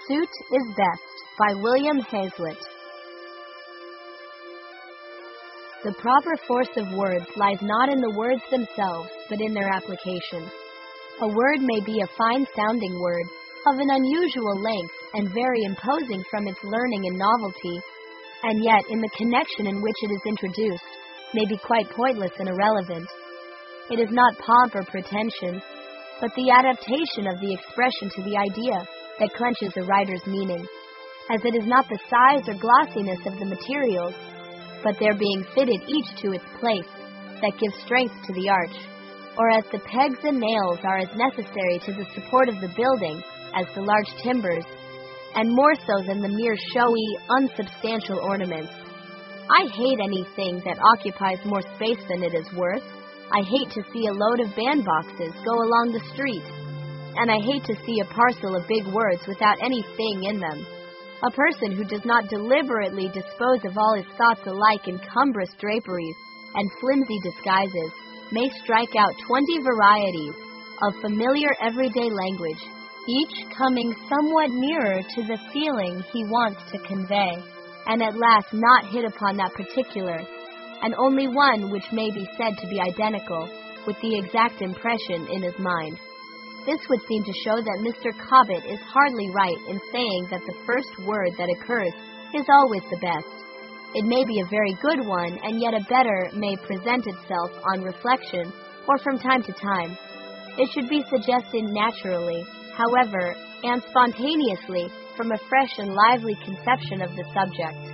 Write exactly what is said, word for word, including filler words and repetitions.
Suit is Best by William Hazlitt. The proper force of words lies not in the words themselves, but in their application. A word may be a fine-sounding word, of an unusual length, and very imposing from its learning and novelty, and yet, in the connection in which it is introduced, may be quite pointless and irrelevant. It is not pomp or pretension, but the adaptation of the expression to the idea that clenches a writer's meaning, as it is not the size or glossiness of the materials, but their being fitted each to its place, that gives strength to the arch, or as the pegs and nails are as necessary to the support of the building as the large timbers, and more so than the mere showy, unsubstantial ornaments. I hate anything that occupies more space than it is worth. I hate to see a load of bandboxes go along the street, and I hate to see a parcel of big words without any thing in them. A person who does not deliberately dispose of all his thoughts alike in cumbrous draperies and flimsy disguises may strike out twenty varieties of familiar everyday language, each coming somewhat nearer to the feeling he wants to convey, and at last not hit upon that particular, and only one which may be said to be identical with the exact impression in his mind. This would seem to show that Mister Cobbett is hardly right in saying that the first word that occurs is always the best. It may be a very good one, and yet a better may present itself on reflection or from time to time. It should be suggested naturally, however, and spontaneously from a fresh and lively conception of the subject.